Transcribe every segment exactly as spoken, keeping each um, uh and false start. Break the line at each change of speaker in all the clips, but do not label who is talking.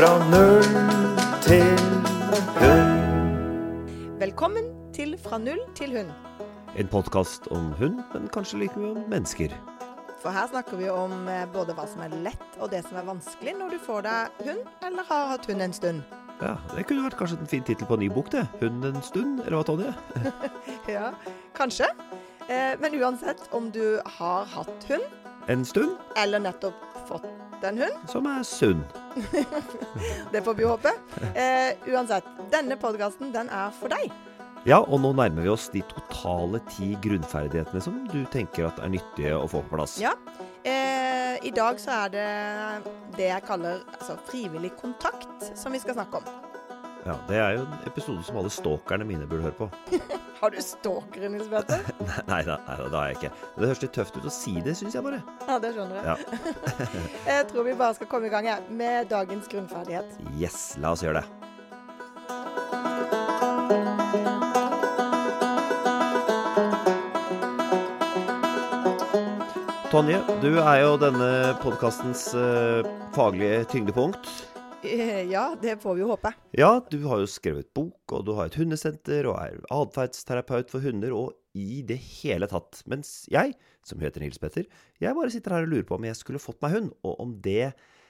Fra null til hund.
Velkommen til Fra null til hund.
En podcast om hund, men kanskje like mye om mennesker.
For her snakker vi om eh, både hva som er lett og det som er vanskelig når du får deg hund, eller har hatt hund en stund.
Ja, det kunne vært kanskje en fin titel på en ny bok, det. Hund en stund, eller hva, Tonje?
Ja, kanskje. Eh, men uansett om du har hatt hund,
En stund,
eller nettopp fått en hund,
som er sunn.
det får vi håpe. Eh, uansett, denne podcasten, den er for deg.
Ja, og nå nærmer vi oss de totale ti grunnferdighetene som du tenker at er nyttige å få på plass.
Ja, eh, i dag så er det det jeg kaller altså, frivillig kontakt som vi skal snakke om.
Ja, det er jo en episode som alle stalkerne mine burde høre på.
Har du stalkere, Nils Petter?
nei, nei, da, nei, da har jeg ikke. Men det høres litt tøft ut å si det, synes jeg bare.
Ja, det skjønner jeg.
Ja.
Jeg tror vi bare skal komme i gang her med dagens grunnferdighet.
Yes, la oss gjøre det. Tonje, du er jo denne podcastens uh, faglige tyngdepunkt.
Ja, det får vi jo håpe.
Ja, du har jo skrevet bok, og du har et hundesenter, og er adferdsterapeut for hunder, og i det hele tatt. Mens jeg, som heter Nils Petter, jeg bare sitter her og lurer på om jeg skulle fått meg hund, og om det,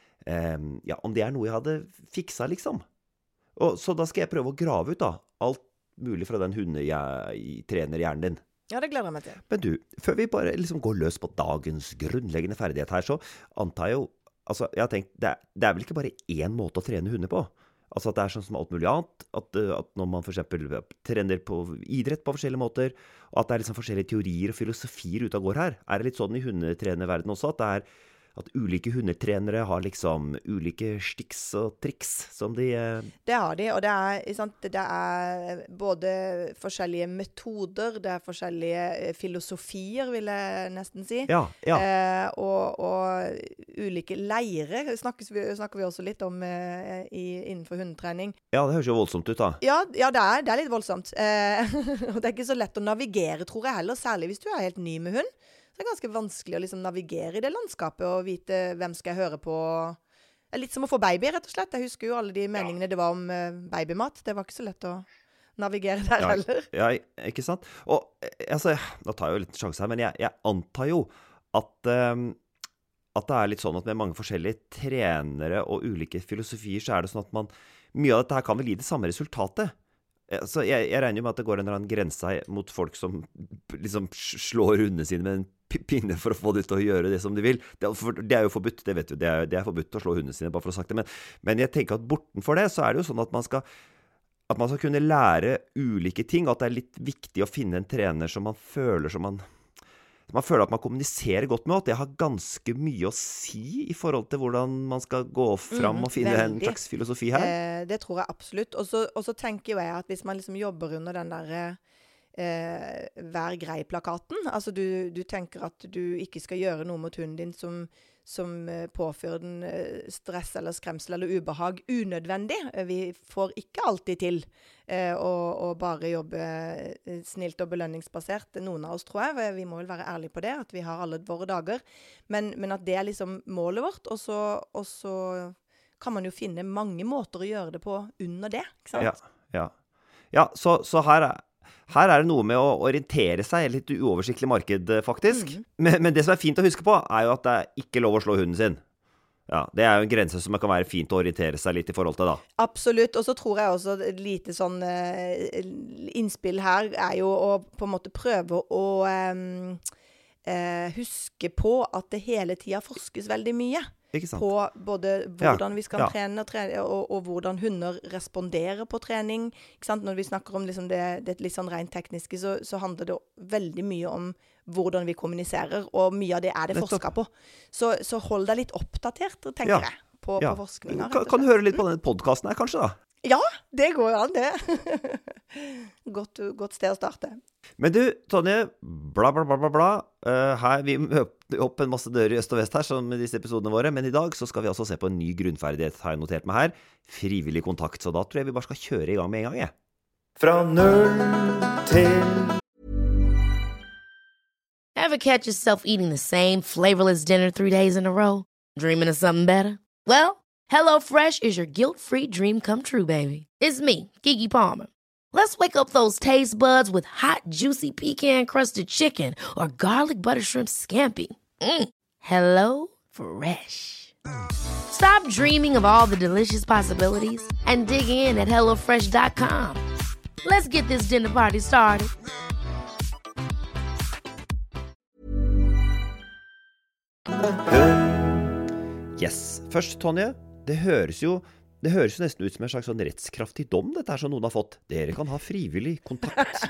eh, ja, om det er noe jeg hadde fiksa, liksom. Og, så da skal jeg prøve å grave ut, da, alt mulig fra den hunde jeg trener hjernen din.
Ja, det gleder jeg meg til.
Men du, før vi bare liksom går løs på dagens grunnleggende ferdighet her, så antar jeg jo, altså, jeg har tenkt, det er, det er vel ikke bare én måte å trene hunder på? Altså at det er sånn som alt mulig annet, at, at når man for eksempel trener på idrett på forskjellige måter, og at det er liksom forskjellige teorier og filosofier ute og går her. Er det litt sånn i hundetrenerverden også, at det er at ulike hundetrenere har liksom ulike stiks og triks som de... Eh...
Det har de, og det er, sant, det er både forskjellige metoder, det er forskjellige filosofier, vil jeg nesten si.
Ja, ja.
Eh, og, og ulike leirer snakker vi, snakker vi også litt om eh, i, innenfor hundetrening.
Ja, det høres jo voldsomt ut da.
Ja, ja det, er, det er litt voldsomt. Eh, og det er ikke så lett å navigere, tror jeg heller, særlig hvis du er helt ny med hund. Det er ganske vanskelig å liksom navigere i det landskapet og vite hvem skal jeg høre på. Det er litt som å få baby, rett og slett. Jeg husker jo alle de meningene det var om uh, babymat. Det var ikke så lett å navigere der
ja,
heller.
Ja, ikke sant? Og altså, nå tar jeg jo litt sjanse her, men jeg, jeg antar jo at, um, at det er litt sånn at med mange forskjellige trenere og ulike filosofier, så er det sånn at man, mye av dette her kan vel gi det samme resultatet. Så jeg, jeg regner jo med at det går en eller annen grense mot folk som liksom slår hundene sine med en pinne for å få det til å gjøre det som de vil. Det er, for, det er jo forbudt, det vet du. Det er, det er forbudt å slå hundene sine, bare for å ha sagt det. Men, men jeg tenker at bortenfor det, så er det jo sånn at man skal, at man skal kunne lære ulike ting, og at det er litt viktig å finne en trener som man føler som man... Man føler at man kommuniserer godt med, at det har ganske mye å si i forhold til hvordan man skal gå fram og finne mm, en slags filosofi her.
Eh, det tror jeg absolutt. Og så tenker jeg at hvis man liksom jobber under den der eh, vær grei-plakaten, altså du, du tenker at du ikke skal gjøre noe mot hunden din som, som påfører den stress eller skremsel eller ubehag unødvendig. Vi får ikke alltid til eh, å, å bare jobbe snilt og belønningsbasert. Noen av oss, tror jeg. Vi må vel være ærlige på det, at vi har alle våre dager. Men, men at det er liksom målet vårt, og så, og så kan man jo finne mange måter å gjøre det på under det, ikke sant?
Ja, ja. ja så, så her er Her er det noe med å orientere seg i et litt uoversiktlig marked, faktisk. Mm. Men, men det som er fint å huske på, er jo at det er ikke lov å slå hunden sin. Ja, det er jo en grense som kan være fint å orientere seg litt i forhold til, da.
Absolutt, og så tror jeg også et lite sånn uh, innspill her er jo å på en måte prøve å um, uh, huske på at det hele tiden forskes veldig mye. På både hvordan ja, vi skal ja. trene, trene og, og hvordan hunder responderer på trening. Ikke sant? Når vi snakker om liksom det, det litt sånn rent tekniske, så, så handler det veldig mye om hvordan vi kommuniserer, og mye av det er det forsket på. Så, så hold deg litt oppdatert, tenker ja. jeg, på,
ja.
på forskninga.
Kan, kan du høre litt på denne podcasten her, kanskje da?
Ja, det går jo an, det. godt, godt sted å starte.
Men du, Tonje, bla bla bla bla bla. Uh, her, vi møter opp en masse dører i øst og vest her, som i disse episodene våre, men i dag så skal vi altså se på en ny grunnferdighet, har jeg notert meg her. Frivillig kontakt, så da tror jeg vi bare skal kjøre i gang med en gang, jeg. Fra null til...
Ever catch yourself eating the same flavorless dinner three days in a row? Dreaming of something better? Well, HelloFresh is your guilt-free dream come true, baby. It's me, Keke Palmer. Let's wake up those taste buds with hot, juicy pecan-crusted chicken or garlic butter shrimp scampi. Mm. Hello Fresh. Stop dreaming of all the delicious possibilities and dig in at hello fresh dot com. Let's get this dinner party started.
Yes. Først, Tonje, det høres jo det høres jo nesten ut som en slags sånn rettskraftig dom, dette er som noen har fått. Dere kan ha frivillig kontakt.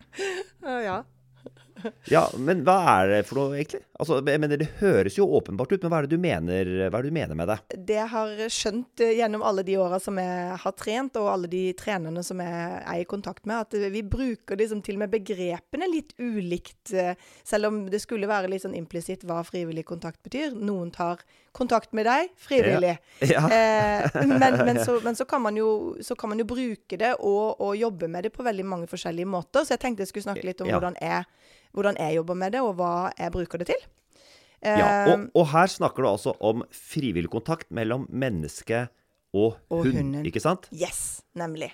Ja.
Ja, men hva er det for noe egentlig? Altså, jeg mener, det høres jo åpenbart ut, men hva er det du mener, hva er det du mener med det?
Det jeg har skjønt eh, gjennom alle de årene som jeg har trent, og alle de trenerne som jeg er i kontakt med, at vi bruker liksom til og med begrepene litt ulikt, eh, selv om det skulle være litt sånn implisitt hva frivillig kontakt betyr. Noen tar kontakt med deg frivillig.
Ja. Ja.
Eh, men, men, så, men så, kan man jo, så kan man jo bruke det og, og jobbe med det på veldig mange forskjellige måter, så jeg tenkte jeg skulle snakke litt om
Ja.
hvordan jeg hvordan jeg jobber med det, og hva jeg bruker det til.
Ja,
Eh,
og, og her snakker du altså om frivillig kontakt mellom menneske og,
Og
hund,
hunden.
ikke sant?
Yes, nemlig.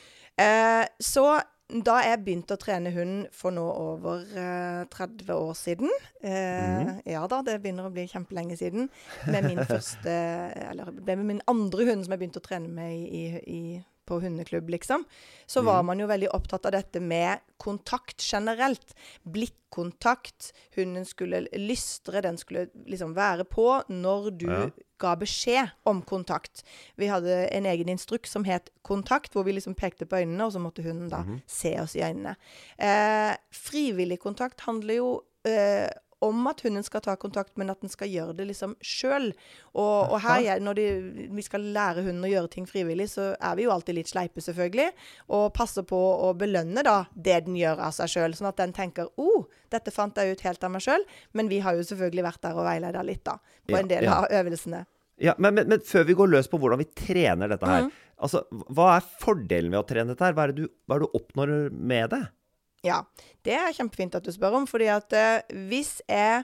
Eh, så da jeg begynte å trene hund for nå over eh, tretti år siden, eh, ja da, det begynner å bli kjempelenge siden, med min første, eller det med min andre hund som jeg begynte å trene med i, i, på hundeklubb, liksom, så var man jo veldig opptatt av dette med kontakt generelt. Blikkontakt. Hunden skulle lystre, den skulle liksom være på når du
Ja.
ga beskjed om kontakt. Vi hadde en egen instruks som het kontakt, hvor vi liksom pekte på øynene, og så måtte hunden da se oss i øynene. Eh, frivillig kontakt handler jo eh, om at hunden skal ta kontakt, men at den skal gjøre det liksom selv. Og, og her, ja, når de, vi skal lære hunden å gjøre ting frivillig, så er vi jo alltid litt sleipe selvfølgelig, og passer på å belønne da det den gjør av seg selv, sånn at den tenker, oh, dette fant jeg ut helt av meg selv, men vi har jo selvfølgelig vært der og veiledet litt da, på
Ja,
en del
ja.
av øvelsene.
Ja, men, men, men før vi går løs på hvordan vi trener dette her, altså, hva er fordelen ved å trene dette her? Hva er det du, hva er det du oppnår med det?
Ja, det er kjempefint at du spør om, fordi at eh, hvis jeg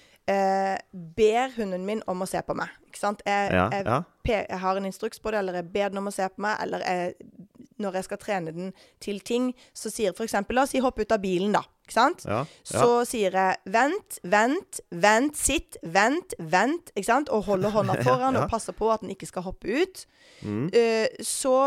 eh, ber hunden min om å se på meg, ikke sant? Jeg,
Ja,
jeg,
ja.
pe- jeg har en instruks på det, eller jeg ber den om å se på meg, eller jeg, når jeg skal trene den til ting, så sier for eksempel, la oss si hopp ut av bilen da, ikke sant?
Ja, ja.
Så sier jeg, vent, vent, vent, sitt, vent, vent, ikke sant? Og holder hånda foran
Ja.
og passer på at den ikke skal hoppe ut. Eh, så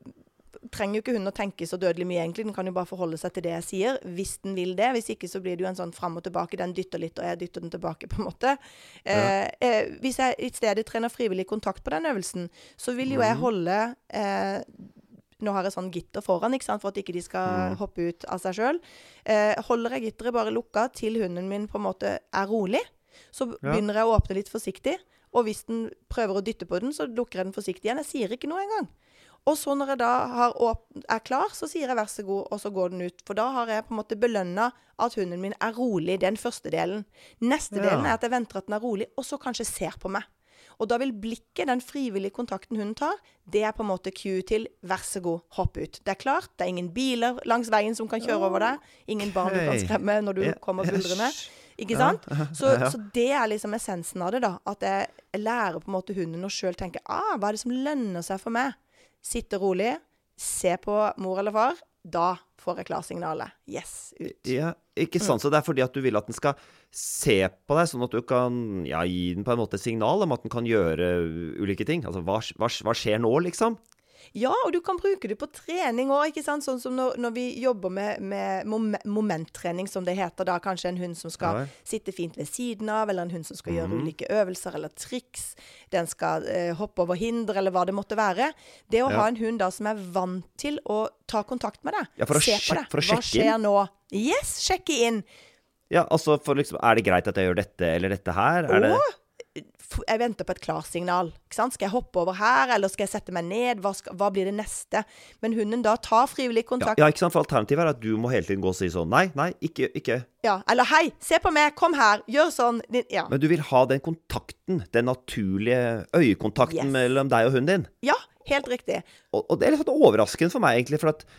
trenger jo ikke hunden å tenke så dødelig mye egentlig. Den kan jo bare forholde seg til det jeg sier, hvis den vil det. Hvis ikke så blir det jo en sånn frem og tilbake. Den dytter litt, og jeg dytter den tilbake på en måte. Eh, eh, hvis jeg i stedet trener frivillig kontakt på den øvelsen, så vil jo jeg holde... Eh, nå har jeg sånn gitter foran, ikke sant, for at ikke de skal hoppe ut av seg selv. Eh, holder jeg gitteret bare lukket til hunden min på en måte er rolig, så begynner jeg å åpne litt forsiktig, og hvis den prøver å dytte på den, så lukker jeg den forsiktig igjen. Jeg sier ikke noe engang. Og så når jeg da har åp- er klar, så sier jeg vær så god, og så går den ut. For da har jeg på en måte belønnet at hunden min er rolig, den første delen. Neste
Ja.
delen er at jeg venter at den er rolig, og så kanskje ser på meg. Og da vil blikket, den frivillige kontakten hunden tar, det er på en måte cue til, vær så god, hopp ut. Det er klart, det er ingen biler langs veien som kan kjøre over deg. Ingen barn du kan
Ok.
skremme når du
Ja,
kommer
ja,
buldrende.
sj-
Ikke
ja,
sant? Så,
ja.
så det er liksom essensen av det da. At jeg lærer på en måte hunden å selv tenke, ah, hva er det som lønner seg for meg? Sitte rolig, se på mor eller far, da får jeg klarsignalet. Yes, ut.
Ja, ikke sant, så det er fordi at du vil at den skal se på deg, sånn at du kan ja, gi den på en måte et signal om at den kan gjøre ulike ting. Altså, hva, hva, hva skjer nå, liksom?
Ja, og du kan bruke det på trening også, ikke sant? Sånn som når, når vi jobber med, med mom momenttrening, som det heter da, kanskje en hund som skal
Ja.
sitte fint ved siden av, eller en hund som skal gjøre ulike øvelser eller triks, den skal eh, hoppe over hinder, eller hva det måtte være. Det å
Ja.
ha en hund da som er vant til å ta kontakt med deg,
Ja, for å
se
sjek-
på deg,
for å
hva
sjekke
skjer
inn.
nå? Yes, sjekke inn.
Ja, altså, for liksom, er det greit at jeg gjør dette eller dette her? Er det...
Og f- jeg venter på et klarsignal. Ikke sant? Skal jeg hoppe over her, eller skal jeg sette meg ned? Hva, skal, hva blir det neste? Men hunden da tar frivillig
Ja,
kontakt.
ja, ikke sant, for alternativet er at du må hele tiden gå og si sånn, nei, nei, ikke, ikke.
Ja, eller hei, se på meg, kom her, gjør sånn. Ja,
Men du vil ha den kontakten, den naturlige øyekontakten
Yes.
mellom deg og hunden din.
ja helt riktig.
Og, og det er litt sånn overraskende for meg egentlig, for at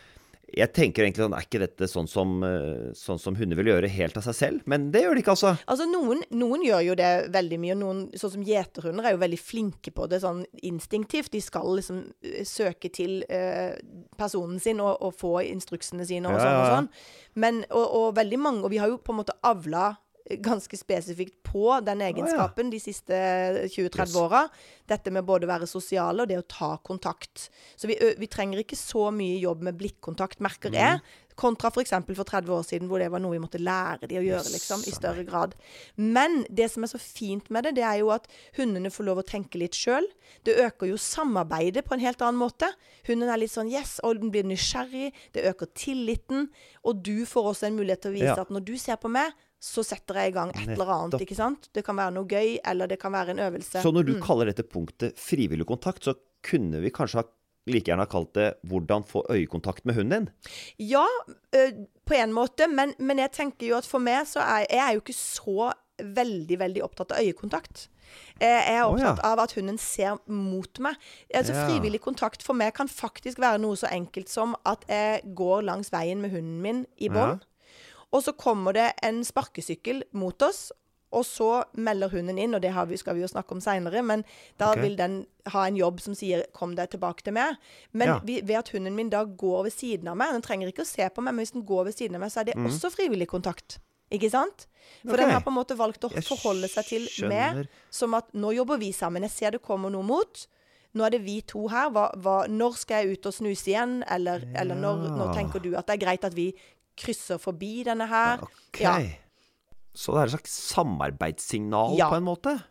jeg tenker egentlig sånn, er ikke dette sånn som, eh, sånn som hunder vil gjøre helt av seg selv? Men det gjør de ikke, altså.
Altså, noen, noen gjør jo det veldig mye, og noen, sånn som gjeterhunder, er jo veldig flinke på det, sånn instinktivt. De skal liksom eh, søke til eh, personen sin og, og få instruksene sine og
Ja,
sånn og
ja, ja.
sånn. Men, og, og veldig mange, og vi har jo på en måte avla ganske spesifikt på den egenskapen de siste tjue til tretti
Yes.
åra. Dette med både å være sosiale og det å ta kontakt. Så vi, ø, vi trenger ikke så mye jobb med blikkontakt, merker jeg, kontra for eksempel for tretti år siden, hvor det var noe vi måtte lære de å gjøre,
Yes,
liksom, i større grad. Men det som er så fint med det, det er jo at hundene får lov å tenke litt selv. Det øker jo samarbeidet på en helt annen måte. Hunden er litt sånn, yes, og den blir nysgjerrig, det øker tilliten, og du får også en mulighet til å vise
Ja.
at når du ser på meg, så setter jeg i gang et eller annet,
Nettopp.
ikke sant? Det kan være noe gøy, eller det kan være en øvelse.
Så når du kaller dette punktet frivillig kontakt, så kunne vi kanskje ha like gjerne ha kalt det hvordan få øyekontakt med hunden din?
Ja, ø, på en måte, men, men jeg tenker jo at for meg så er jeg er jo ikke så veldig, veldig opptatt av øyekontakt. Jeg er
Å, ja.
opptatt av at hunden ser mot meg. Altså,
Ja.
frivillig kontakt for meg kan faktisk være noe så enkelt som at jeg går langs veien med hunden min i bånd, og så kommer det en sparkesykkel mot oss, og så melder hunden inn, og det har vi, skal vi jo snakke om senere, men da
Ok.
vil den ha en jobb som sier, kom deg tilbake til meg. Men
Ja.
vi, ved at hunden min da går ved siden av meg, den trenger ikke å se på meg, men hvis den går ved siden av meg, så er det også frivillig kontakt. Ikke sant? For
Ok.
den har på en måte valgt å
Jeg
forholde seg til
skjønner.
meg, som at nå jobber vi sammen, jeg ser det kommer noe mot, nå er det vi to her, hva, hva, når skal jeg ut og snuse igjen, eller, eller når, når
Ja.
tenker du at det er greit at vi krysser forbi denne her?
Ok.
Ja.
Så det er et slags samarbeidssignal
Ja.
på en måte?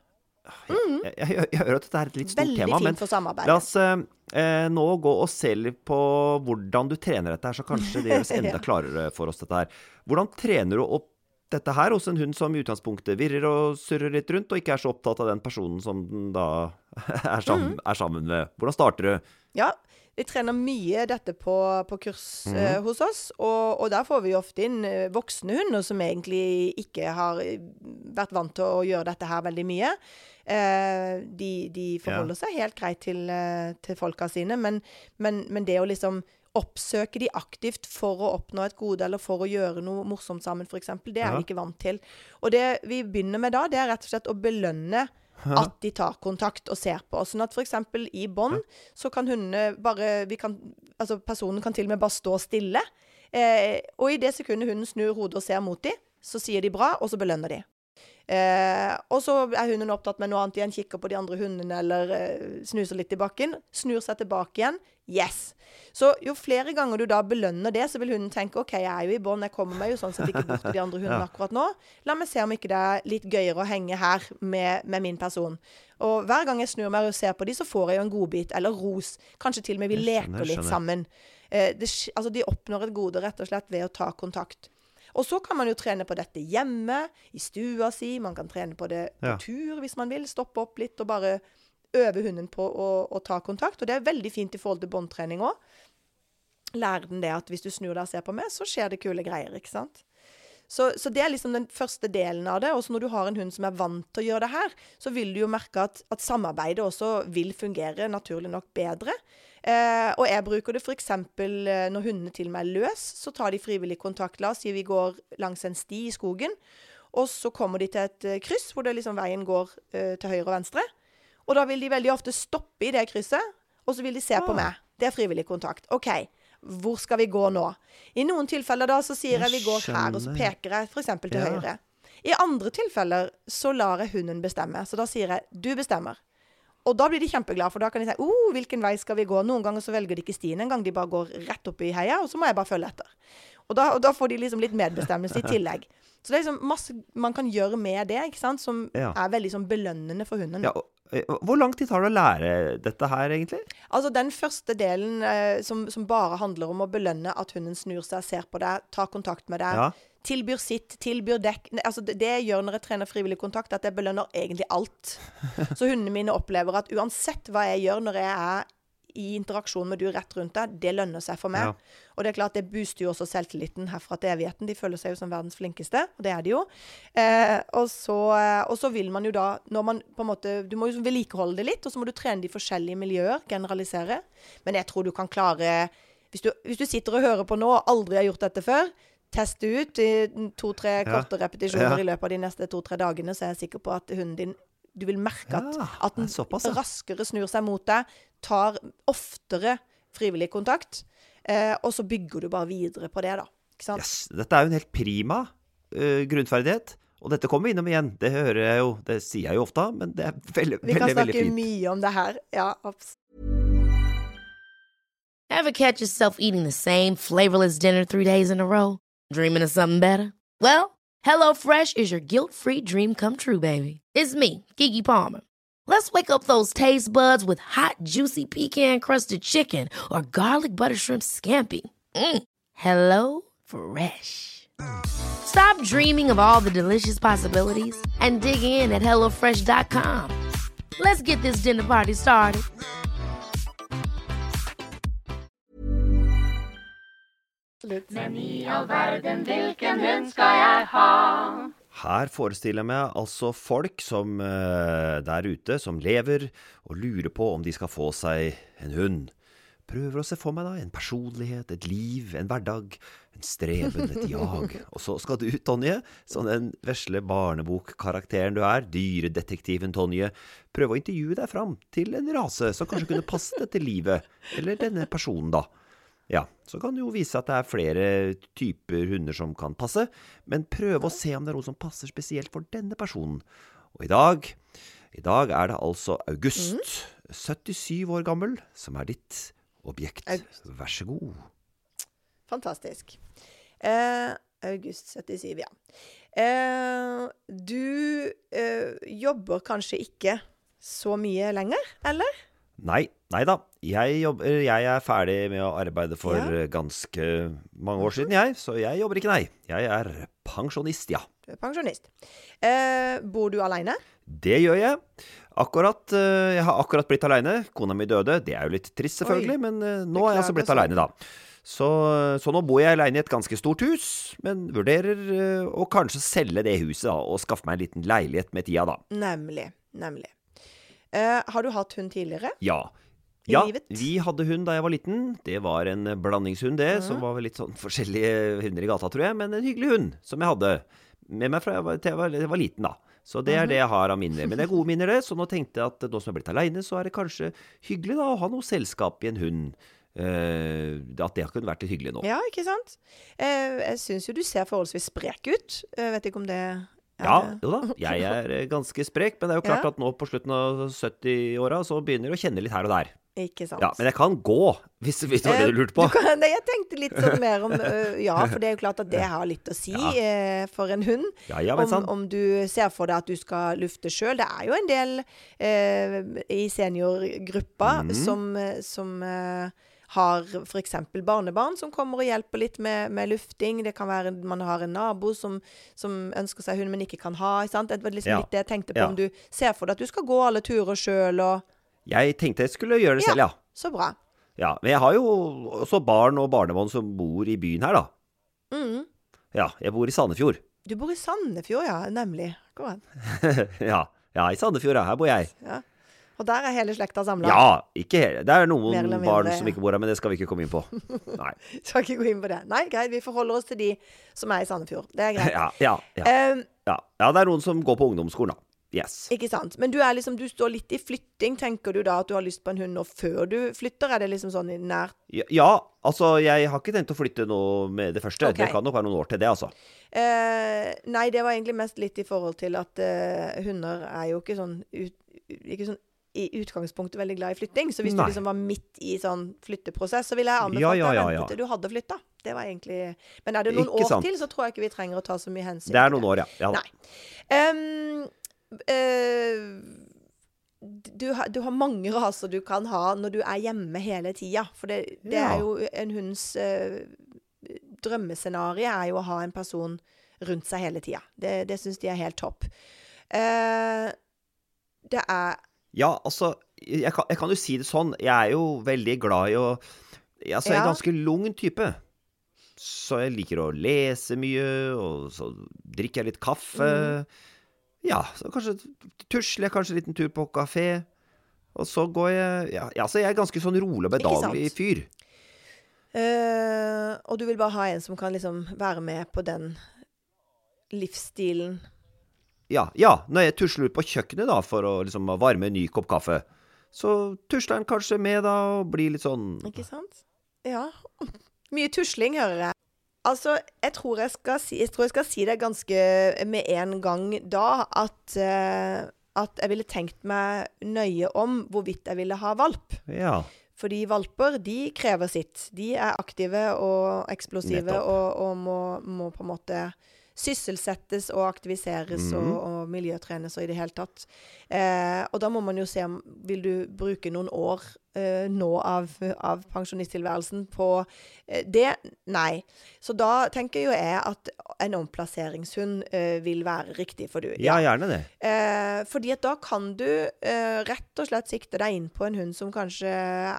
Jeg, jeg, jeg, jeg hører at dette er et litt stort
Veldig
tema,
fint
men
for samarbeid.
la oss eh, eh, nå gå og se litt på hvordan du trener dette her, så kanskje det gjøres enda
Ja.
klarere for oss dette her. Hvordan trener du opp dette her hos en hund som i utgangspunktet virrer og surrer litt rundt, og ikke er så opptatt av den personen som den da er sammen, er sammen med? Hvordan starter du?
Ja, vi trener mye dette på, på kurs eh, hos oss, og, og der får vi ofte inn eh, voksne hunder som egentlig ikke har eh, vært vant til å gjøre dette her veldig mye. Eh, de, de forholder seg helt greit til, eh, til folka sine, men, men, men det å liksom oppsøke de aktivt for å oppnå et gode, eller for å gjøre noe morsomt sammen, for eksempel, det er
Ja.
de ikke vant til. Og det vi begynner med da, det er rett og slett å belønne at de tar kontakt og ser på oss. Sånn at for eksempel i bånd, så kan hundene bare, vi kan, altså personen kan til og med bare stå stille. Eh, og i det sekundet hunden snur hodet og ser mot dem, så sier de bra, og så belønner de. Eh, og så er hunden opptatt med noe annet igjen, kikker på de andre hundene, eller eh, snuser litt i bakken, snur seg tilbake igjen. Yes! Så jo flere ganger du da belønner det, så vil hunden tenke, ok, jeg er jo i bånd, jeg kommer meg jo sånn sett ikke bort til de andre hundene akkurat nå. La meg se om ikke det er litt gøyere å henge her med, med min person. Og hver gang jeg snur meg og ser på de, så får jeg jo en godbit, eller ros. Kanskje til og med vi
Jeg skjønner,
leker litt
skjønner.
sammen. Eh, det, sk- altså de oppnår et gode rett og slett ved å ta kontakt. Og så kan man jo trene på dette hjemme, i stua si, man kan trene på det på
Ja.
tur hvis man vil, stoppe opp litt og bare øve hunden på å, å ta kontakt. Og det er veldig fint i forhold til båndtrening også. Lærer den det at hvis du snur deg og ser på meg, så skjer det kule greier, ikke sant? Så, så det er liksom den første delen av det. Og så når du har en hund som er vant til å gjøre det her, så vil du jo merke at, at samarbeidet også vil fungere naturlig nok bedre. Eh, og jeg bruker det for eksempel eh, når hundene til meg er løs, så tar de frivillig kontakt. La oss si vi går langs en sti i skogen, og så kommer de til et eh, kryss hvor det liksom veien går eh, til høyre og venstre. Og da vil de veldig ofte stoppe i det krysset, og så vil de se på meg. Det er frivillig kontakt. Ok, hvor skal vi gå nå? I noen tilfeller da så sier jeg,
Jeg
vi går her, og så
skjønner.
peker jeg for eksempel til
Ja.
høyre. I andre tilfeller så lar jeg hunden bestemme, så da sier jeg, du bestemmer. Og da blir de kjempeglade, for da kan de si, oh, hvilken vei skal vi gå? Noen ganger så velger de ikke stien en gang, de bare går rett opp i heia, og så må jeg bare følge etter. Og da, og da får de liksom litt medbestemmelse i tillegg. Så det er liksom masse man kan gjøre med det, ikke sant? Som
Ja.
er veldig sånn belønnende for hunden.
Ja, og, eh, hvor lang tid tar det å lære dette her, egentlig?
Altså den første delen eh, som, som bare handler om å belønne at hunden snur seg, ser på deg, tar kontakt med deg,
Ja.
tilbyr sitt, tilbyr dekk. Ne, Altså det, det jeg gjør når jeg trener frivillig kontakt, at jeg belønner egentlig alt. Så hundene mine opplever at uansett hva jeg gjør når jeg er i interaksjon med du rett rundt deg, det lønner seg for meg.
Ja.
Og det er klart, det booster jo også selvtilliten herfra til evigheten. De føler seg jo som verdens flinkeste, og det er de jo. Eh, og, så, og så vil man jo da, når man på en måte, du må jo vedlikeholde det litt, og så må du trene de forskjellige miljøer, generalisere. Men jeg tror du kan klare hvis du, hvis du sitter og hører på nå og aldri har gjort dette før, test det ut i to-tre
Ja.
korte repetisjoner
Ja.
i løpet av de neste to-tre dagene, så er jeg sikker på at hunden din, du vil merke at,
Ja,
at den
det er såpass, ja.
raskere snur seg mot deg, tar oftere frivillig kontakt, eh, og så bygger du bare videre på det da. Ikke sant?
Yes, dette er jo en helt prima uh, grunnferdighet, og dette kommer vi innom igjen. Det hører jeg jo, det sier jeg jo ofte, men det er veldig,
Vi kan
veldig, veldig
snakke
fint.
mye om det her. Ja, absolutt.
Ever catch yourself eating the same flavorless dinner three days in a row? Dreaming of something better? Well, HelloFresh is your guilt-free dream come true, baby. It's me, Keke Palmer. Let's wake up those taste buds with hot, juicy pecan-crusted chicken or garlic butter shrimp scampi. Mm. Hello Fresh. Stop dreaming of all the delicious possibilities and dig in at hello fresh dot com. Let's get this dinner party started.
Men i all verden, hvilken hund skal jeg ha?
Her forestiller jeg meg altså folk som eh, der ute, som lever og lurer på om de skal få seg en hund. Prøver å se for meg da, en personlighet, et liv, en hverdag, en streben, et jag. Og så skal du, Tonje, som den vesle barnebokkarakteren du er, dyredetektiven Tonje, prøve å intervjue deg fram til en rase som kanskje kunne passe dette livet, eller denne personen da. Ja, så kan det jo vise at det er flere typer hunder som kan passe, men prøv å se om det er noe som passer spesielt for denne personen. Og i dag, i dag er det altså August, syttisyv år gammel, som er ditt objekt.
August.
Vær så god.
Fantastisk. Eh, August syttisyv, ja. Eh, du eh, jobber kanskje ikke så mye lenger, eller?
Nei, nei da. Jeg, jobber, jeg er ferdig med å arbeide for
Ja.
ganske mange år siden, jeg. Så jeg jobber ikke, nei. Jeg er pensjonist, ja.
Du er pensjonist. Eh, bor du alene?
Det gjør jeg. Akkurat, eh, jeg har akkurat blitt alene. Kona mi døde. Det er jo litt trist selvfølgelig,
Oi.
men eh, nå er jeg altså blitt
Beklager
alene da. Så, så nå bor jeg alene i et ganske stort hus, men vurderer eh, å kanskje selge det huset da, og skaffe meg en liten leilighet med tida da.
Nemlig, nemlig. Eh, har du hatt hund tidligere?
Ja.
I
Ja,
livet?
vi hadde hund da jeg var liten. Det var en blandingshund det, som var vel litt sånn forskjellige hunder i gata, tror jeg, men en hyggelig hund som jeg hadde med meg fra jeg var, til jeg var, jeg var liten da. Så det er det jeg har av minner. Men det er gode minner det, så nå tenkte jeg at nå som jeg er blitt alene, så er det kanskje hyggelig da å ha noe selskap i en hund. Eh, at det har kunnet vært litt hyggelig nå.
Ja, ikke sant? Eh, jeg synes jo du ser forholdsvis sprek ut. Jeg vet ikke om det... er
Ja,
det-
jo da. Jeg er eh, ganske sprek, men det er jo klart
Ja.
at nå på slutten av sytti-åra så begynner jeg å kjenne litt her og der.
Ikke sant?
Ja, men jeg kan gå, hvis, hvis det var det du lurte på.
Du kan, nei, jeg tenkte litt sånn mer om øh, Ja, for det er jo klart at det har litt å si
Ja.
eh, for en hund.
Ja, ja, men
om,
sant.
om du ser for deg at du skal lufte sjøl. Det er jo en del eh, i seniorgruppa
Mhm.
som, eh, som eh, har f.eks. barnebarn som kommer og hjelper litt med, med lufting. Det kan være man har en nabo som, som ønsker seg hund, men ikke kan ha. Ikke sant? Det var liksom
Ja.
litt det jeg tenkte på.
Ja.
Om du ser for deg at du skal gå alle turer sjøl, og
Jeg tenkte jeg skulle gjøre det selv, ja.
så bra.
Ja, men jeg har jo også barn og barnebarn som bor i byen her, da.
Mm.
Ja, jeg bor i Sandefjord.
Du bor i Sandefjord, ja. Nemlig. Gå an.
ja, ja, i Sandefjord, ja. Her bor jeg.
Ja. Og der er hele slekta samla.
Ja, ikke hele. Det er
Mer
noen
eller mindre,
barn
ja.
som ikke bor her, men det skal vi ikke komme inn på. Nei.
Skal ikke gå inn på det. Nei, greit. Vi forholder oss til de som er i Sandefjord. Det er greit.
Ja, ja, ja.
Ehm,
ja. ja, det er noen som går på ungdomsskolen, da. Yes.
ikke sant. Men du er liksom, du står litt i flytting. Tenker du da at du har lyst på en hund nå før du flytter? Er det liksom sånn i nært?
Ja, ja, altså, jeg har ikke tenkt å flytte nå med det første.
Ok.
Det kan nok være noen år til det, altså.
Eh, nei, det var egentlig mest litt i forhold til at eh, hunder er jo ikke sånn, ut, ikke sånn i utgangspunktet veldig glad i flytting. Så hvis
Nei.
du liksom var midt i sånn flytteprosess, så ville jeg anbefalt
Ja, ja,
deg å
ja,
vente
ja.
til du hadde flytta. Det var egentlig... Men er det noen
Ikke
år
sant.
til, så tror jeg ikke vi trenger å ta så mye hensyn.
Det er
til
noen år, ja. ja.
Nei. Ehm, eh, du, har, du har mange raser du kan ha når du er hjemme hele tida. For det, det
Ja.
er jo en hunds eh, drømmescenario er jo å ha en person rundt seg hele tida. Det, det syns de er helt topp. Eh, det er
Ja, altså, jeg kan, jeg kan jo si det sånn. Jeg er jo veldig glad i å Altså, jeg er
Ja.
en ganske lugn type. Så jeg liker å lese mye, og så drikker jeg litt kaffe. Ja, så kanskje tusler jeg kanskje en liten tur på kafé. Og så går jeg Ja, ja, så jeg er ganske sånn rolig og bedagelig
sant?
fyr.
Uh, og du vil bare ha en som kan liksom være med på den livsstilen.
Ja, ja, når jeg tusler ut på kjøkkenet da, for å liksom varme en ny kopp kaffe, så tusler han kanskje med da, og blir litt sånn...
Ikke sant? Ja, mye tusling hører jeg. Altså, jeg tror jeg skal si, jeg tror jeg skal si det ganske med en gang da, at, uh, at jeg ville tenkt meg nøye om hvorvidt jeg ville ha valp.
Ja.
Fordi valper, de krever sitt. De er aktive og eksplosive og, og må, må på en måte sysselsettes og aktiviseres mm. og, og miljøtrenes og i det hele tatt. Eh, og da må man jo se om, vil du bruke noen år eh, nå av, av pensjonisttilværelsen på eh, det? Nei. Så da tenker jo jeg at en omplasseringshund eh, vil være riktig for du.
Ja, ja gjerne det.
Eh, fordi at da kan du eh, rett og slett sikte deg inn på en hund som kanskje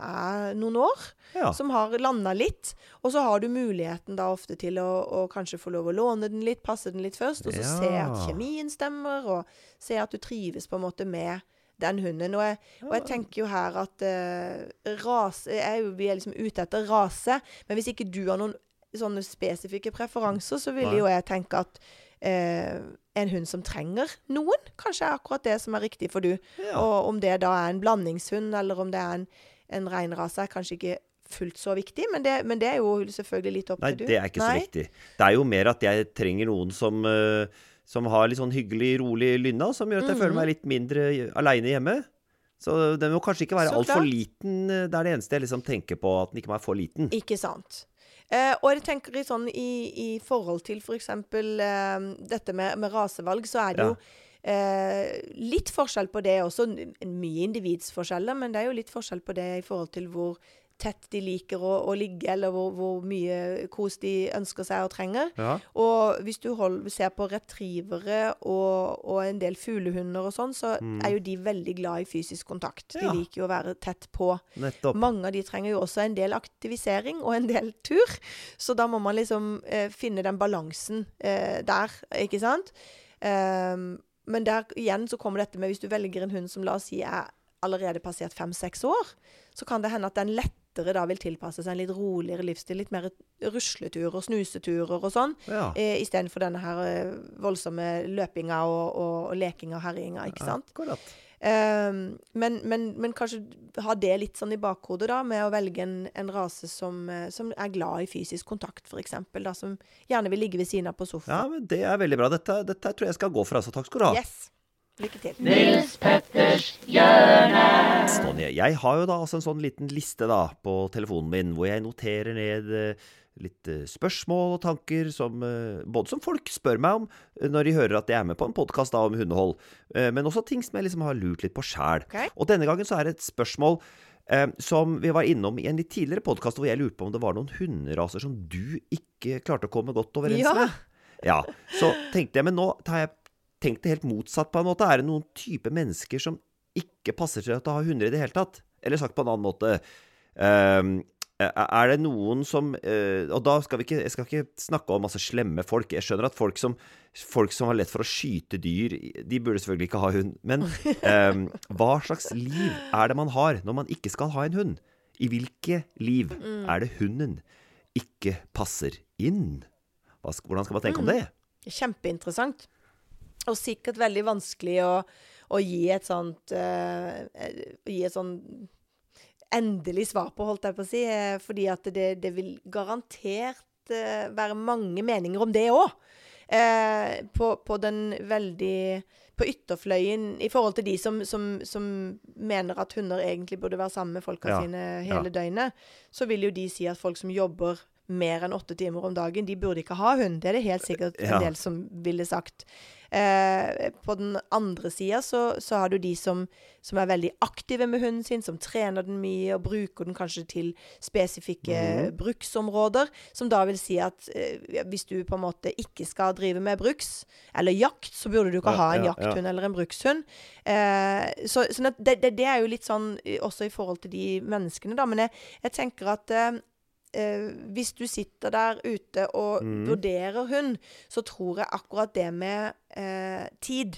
er noen år, ja. Som har landet litt, og så har du muligheten da ofte til å, å kanskje få lov å låne den litt, passe den litt først, og så ja. Se at kjemien stemmer, og se at du trives på en måte med den hunden. Og jeg, og jeg tenker jo her at uh, rase, er jo, vi er liksom ute etter rase, men hvis ikke du har noen sånne spesifikke preferanser, så vil jo jeg tenke at uh, en hund som trenger noen, kanskje er akkurat det som er riktig for du. Ja. Og om det da er en blandingshund, eller om det er en, en ren rase, er kanskje ikke fullt så viktig, men det, men det er jo selvfølgelig litt opp til du.
Nei, det er ikke Nei. Så viktig. Det er jo mer at jeg trenger noen som, uh, som har litt sånn hyggelig, rolig lynna, som gjør at jeg mm-hmm. føler meg litt mindre alene hjemme. Så den må kanskje ikke være alt for liten. Det er det eneste jeg liksom tenker på, at den ikke må være for liten.
Ikke sant. Uh, og jeg tenker i, sånn, i, i forhold til for eksempel uh, dette med, med rasevalg, så er det ja. jo uh, litt forskjell på det også. Mye individsforskjeller, men det er jo litt forskjell på det i forhold til hvor tett de liker å, å ligge, eller hvor, hvor mye kos de ønsker seg og trenger. Ja. Og hvis du hold, ser på retrievere og, og en del fuglehunder og sånn, så mm. er jo de veldig glad i fysisk kontakt. De ja. Liker jo å være tett på. Nettopp. Mange av de trenger jo også en del aktivisering og en del tur, så da må man liksom eh, finne den balansen eh, der, ikke sant? Um, men der igjen så kommer dette med, hvis du velger en hund som la oss si er allerede passert fem-seks år, så kan det hende at den lett da vil tilpasse seg en litt roligere livsstil, litt mer rusleturer og snuseturer og sånn, ja. eh, i stedet for denne her eh, voldsomme løpinga og, og, og lekinga og herjinga, ikke sant?
Akkurat.
Um, men, men, men kanskje ha det litt sånn i bakhodet da, med å velge en, en rase som, som er glad i fysisk kontakt, for eksempel, da, som gjerne vil ligge ved siden av på sofaen.
Ja, men det er veldig bra. Dette, dette tror jeg skal gå for, altså. Takk skal du ha.
Yes. Lykke til.
Nils Petters hjørne.
Stående, jeg har jo da altså en sånn liten liste da på telefonen min, hvor jeg noterer ned uh, litt uh, spørsmål og tanker som, uh, både som folk spør meg om uh, når de hører at jeg er med på en podcast da om hundehold, uh, men også ting som jeg liksom har lurt litt på selv. Okay. Og denne gangen så er det et spørsmål uh, som vi var innom i en litt tidligere podcast, hvor jeg lurte på om det var noen hunderaser som du ikke klarte å komme godt overens ja. Med. Ja, så tenkte jeg, men nå tar jeg tenkt det helt motsatt på en måte. Er det noen type mennesker som ikke passer til å ha hunder i det hele tatt? Eller sagt på en annen måte, um, er det noen som, uh, og da skal vi ikke, jeg skal ikke snakke om masse slemme folk. Jeg skjønner at folk som, folk som har lett for å skyte dyr, de burde selvfølgelig ikke ha hund. Men um, hva slags liv er det man har når man ikke skal ha en hund? I hvilke liv mm. er det hunden ikke passer inn? Hva, hvordan skal man tenke mm. om det?
Kjempeinteressant. Og sikkert veldig vanskelig å, å gi et sånt uh, gi et sånn endelig svar på, holdt jeg på å si, fordi at det, det vil garantert uh, være mange meninger om det også. Uh, på, på den veldig på ytterfløyen i forhold til de som, som, som mener at hunder egentlig burde være sammen med folka ja, sine hele ja. Døgnet, så vil jo de si at folk som jobber mer enn åtte timer om dagen, de burde ikke ha hund. Det er det helt sikkert en ja. Del som ville sagt. Eh, på den andre siden så, så har du de som, som er veldig aktive med hunden sin, som trener den mye og bruker den kanskje til spesifikke mm. bruksområder, som da vil si at eh, hvis du på en måte ikke skal drive med bruks, eller jakt, så burde du ikke ja, ha en ja, jakthund ja. Eller en brukshund. Eh, så så det, det, det er jo litt sånn også i forhold til de menneskene da, men jeg, jeg tenker at eh, Uh, hvis du sitter der ute og mm. vurderer hund, så tror jeg akkurat det med uh, tid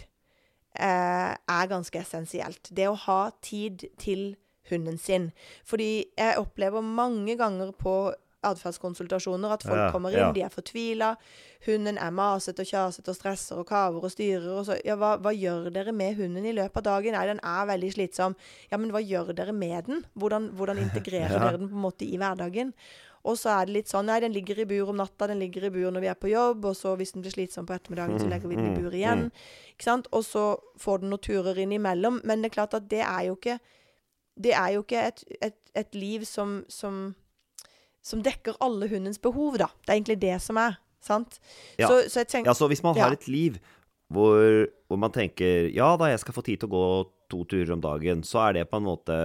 uh, er ganske essensielt. Det å ha tid til hunden sin. Fordi jeg opplever mange ganger på adferdskonsultasjoner, at folk
Ja,
kommer inn,
ja.
de er fortvilet, hunden er maset og kjaset og stresser og kaver og styrer, og så, ja, hva, hva gjør dere med hunden i løpet av dagen? Nei, den er veldig slitsom. Ja, men hva gjør dere med den? Hvordan, hvordan integrerer
Ja.
dere den på en måte i hverdagen? Og så er det litt sånn, nei, den ligger i bur om natta, den ligger i bur når vi er på jobb, og så hvis den blir slitsom på ettermiddagen, så legger vi den i bur igjen. Ikke sant? Og så får den noen turer inn imellom, men det er klart at det er jo ikke, det er jo ikke et, et, et liv som, som, som dekker alle hundens behov, da. Det er egentlig det som er, sant?
Ja.
Så, så jeg tenker,
Ja, så hvis man har
Ja.
et liv hvor, hvor man tenker, ja da, jeg skal få tid til å gå to turer om dagen, så er det på en måte,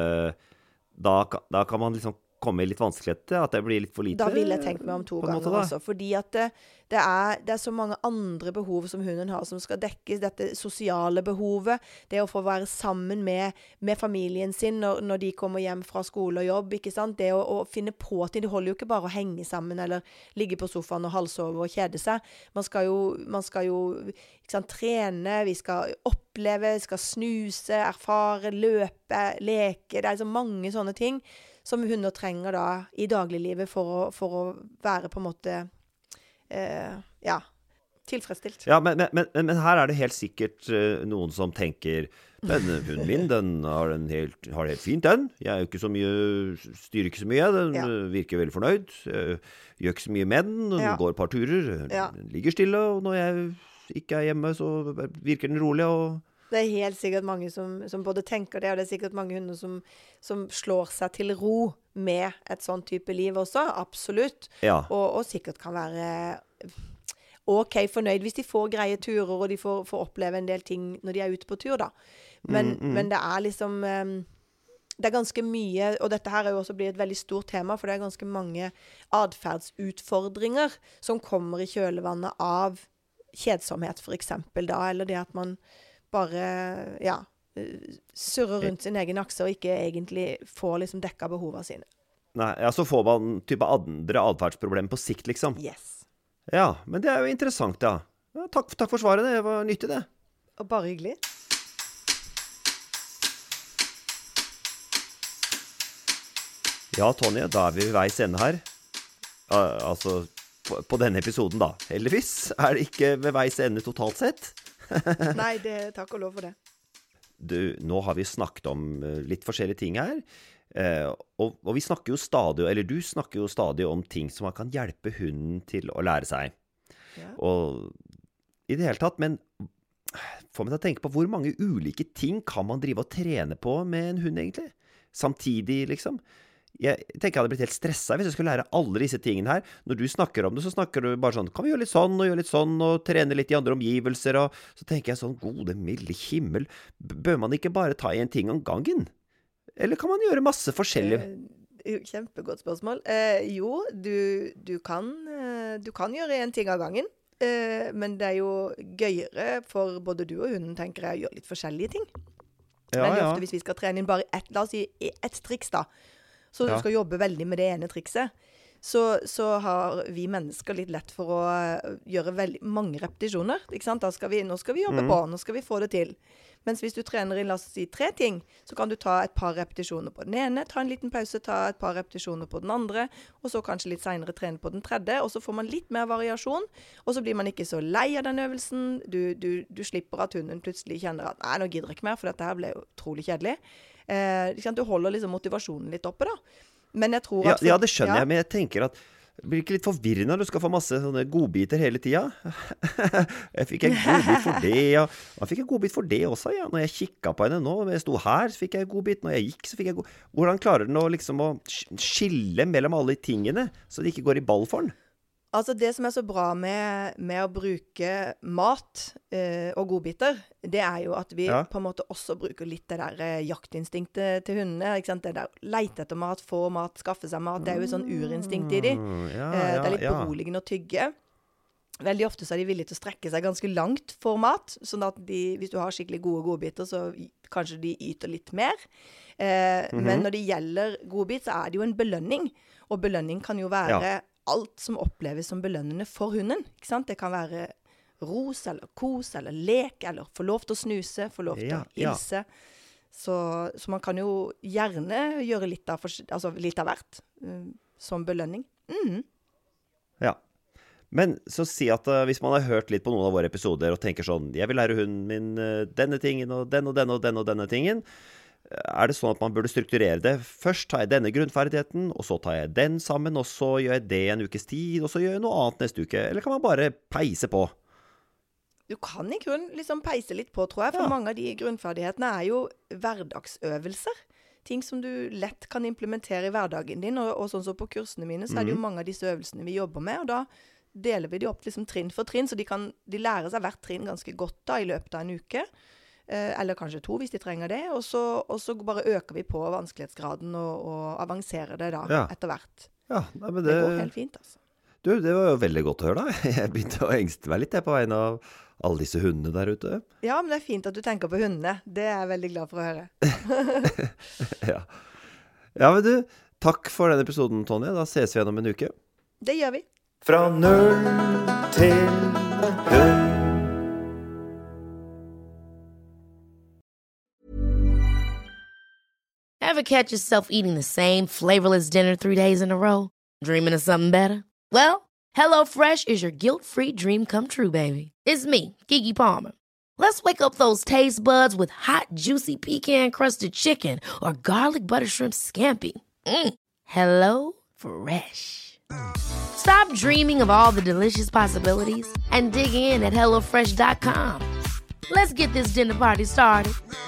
da, ka- da kan man liksom komme i litt vanskeligheter, at det blir litt for lite.
Da ville jeg tenkt meg om to
på en
ganger
måte, da.
også. Fordi at det, det, er, det er så mange andre behov som hunden har, som skal dekkes. Dette sosiale behovet. Det å få være sammen med, med familien sin når, når de kommer hjem fra skole og jobb. Ikke sant? Det å, å finne på ting. Det holder jo ikke bare å henge sammen eller ligge på sofaen og halsove og kjede seg. Man skal jo, man skal jo ikke sant, trene, vi skal oppleve, vi skal snuse, erfare, løpe, leke. Det er så mange sånne ting som hunder trenger da i dagliglivet for å, for å være på en måte eh, ja, tilfredsstilt.
Ja, men, men, men, men her er det helt sikkert eh, noen som tenker, denne hunden min, den har, en helt, har det helt fint, den. Jeg er jo ikke så mye, styrer ikke så mye, den
Ja.
eh, virker veldig fornøyd. eh, Gjør ikke så mye med den, den
Ja.
går et par turer,
Ja.
den ligger stille, og når jeg ikke er hjemme, så virker den rolig, og
Det er helt sikkert mange som, som både tenker det, og det er sikkert mange hunder som, som slår seg til ro med et sånn type liv også, absolutt.
ja.
Og, og sikkert kan være ok fornøyd hvis de får greie turer, og de får, får oppleve en del ting når de er ute på tur, da. Men,
Mm, mm.
men det er liksom um, det er ganske mye, og dette her er jo også blitt et veldig stort tema, for det er ganske mange adferdsutfordringer som kommer i kjølvannet av kjedsomhet, for eksempel, da, eller det at man bare, ja, eh, surrer rundt sin egen akse og ikke egentlig får liksom dekka behovene sine.
Nei, ja, så får man type andre adferdsproblemer på sikt, liksom.
Yes.
Ja, men det er jo interessant, ja. ja takk, takk for svaret, det var nyttig, det.
Og bare hyggelig.
Ja, Tonje, da er vi ved veis ende her. Al- Altså, på, på denne episoden da. Heldigvis er det ikke ved veis ende totalt sett.
Nei, det, takk og lov for det.
Du, nå har vi snakket om eh, litt forskjellige ting her. Eh, og, og vi snakker jo stadig, eller du snakker jo stadig om ting som man kan hjelpe hunden til å lære seg.
Ja.
Og i det hele tatt, men får meg til å tenke på hvor mange ulike ting kan man drive og trene på med en hund egentlig? Samtidig, liksom. Jeg tenker jeg hadde blitt helt stresset hvis jeg skulle lære alle disse tingene her. Når du snakker om det, så snakker du bare sånn, kan vi gjøre litt sånn, og gjøre litt sånn, og trene litt i andre omgivelser, og så tenker jeg sånn, gode, milde himmel, b- bør man ikke bare ta en ting om gangen? Eller kan man gjøre masse forskjellig?
Eh, Kjempegodt spørsmål. Eh, jo, du, du, kan, eh, du kan gjøre en ting av gangen. Eh, men det er jo gøyere for både du og hunden, tenker jeg, å gjøre litt forskjellige ting.
Ja,
Veldig
ja.
ofte hvis vi skal trene inn bare ett, la oss si ett triks da, så
Ja.
du skal jobbe veldig med det ene trikset, så, så har vi mennesker litt lett for å eh, gjøre veldig mange repetisjoner, ikke sant? Da skal vi, nå skal vi jobbe
Mhm.
på, nå skal vi få det til. Mens hvis du trener inn, la oss si, tre ting, så kan du ta et par repetisjoner på den ene, ta en liten pause, ta et par repetisjoner på den andre, og så kanskje litt senere trene på den tredje, og så får man litt mer variasjon, og så blir man ikke så lei av den øvelsen. Du, du, du slipper at hunden plutselig kjenner at, nei, nå gidder jeg ikke mer, for dette her ble jo utrolig kjedelig. Eh, ikke sant? Du holder liksom motivasjonen litt oppe da. Men jeg tror
Ja,
at... for-
ja, det skjønner
ja.
jeg, men jeg tenker at det blir ikke litt forvirrende når du skal få masse sånne godbiter hele tida? Jeg fikk en godbit for det, ja. Jeg fikk en godbit for det også, ja. Når jeg kikket på henne nå, når jeg sto her, så fikk jeg en godbit. Når jeg gikk, så fikk jeg god... Hvordan klarer den å liksom å sk- skille mellom alle tingene, så det ikke går i ball for den?
Altså det som er så bra med, med å bruke mat eh, og godbiter, det er jo at vi
Ja.
på en måte også bruker litt det der eh, jaktinstinktet til hundene, ikke sant? Det der leite etter mat, få mat, skaffe seg mat, det er jo et sånn urinstinkt i de.
Mm, ja,
Eh, det er litt
ja, ja.
beroligende å tygge. Veldig ofte så er de villige til å strekke seg ganske langt for mat, sånn at de, hvis du har skikkelig gode godbiter, så y- kanskje de yter litt mer. Eh,
Mhm.
Men når det gjelder godbit, så er det jo en belønning, og belønning kan jo være
Ja.
alt som oppleves som belønnende for hunden, ikke sant? Det kan være ros, eller kos, eller lek, eller få lov til å snuse, få lov til
Ja,
å
ja.
hilse. Så, så man kan jo gjerne gjøre litt av, fors- altså litt av hvert, eh, som belønning. Mm.
Ja. Men så si at uh, hvis man har hørt litt på noen av våre episoder og tenker sånn, jeg vil lære hunden min uh, denne tingen og den og denne og denne og denne tingen, er det sånn at man burde strukturere det? Først tar jeg denne grunnferdigheten, og så tar jeg den sammen, og så gjør jeg det en ukes tid, og så gjør jeg noe annet neste uke. Eller kan man bare peise på?
Du kan i grunn liksom peise litt på, tror jeg, for
Ja.
mange av de grunnferdighetene er jo hverdagsøvelser. Ting som du lett kan implementere i hverdagen din, og, og sånn som på kursene mine, så er det jo mange av disse øvelsene vi jobber med, og da deler vi de opp liksom trinn for trinn, så de, kan, de lærer seg hvert trinn ganske godt da, i løpet av en uke. Eh, eller kanskje to, hvis de trenger det. Og så, og så bare øker vi på vanskelighetsgraden og, og avanserer det da,
Ja.
etter hvert.
Ja, nei, men
Det
det,
går helt fint, altså.
du, det var jo veldig godt å høre da. Jeg begynte å engste meg litt jeg, på vegne av alle disse hundene der ute.
Ja, men det er fint at du tenker på hundene. Det er jeg veldig glad for å høre.
Ja. Ja, men du, takk for den episoden, Tonje. Da ses vi igjen om en uke.
Det gjør vi.
Fra null til hund.
Ever catch yourself eating the same flavorless dinner three days in a row? Dreaming of something better? Well, HelloFresh is your guilt-free dream come true, baby. It's me, Keke Palmer. Let's wake up those taste buds with hot, juicy pecan-crusted chicken or garlic butter shrimp scampi. Mm. Hello Fresh. Stop dreaming of all the delicious possibilities and dig in at hello fresh dot com. Let's get this dinner party started.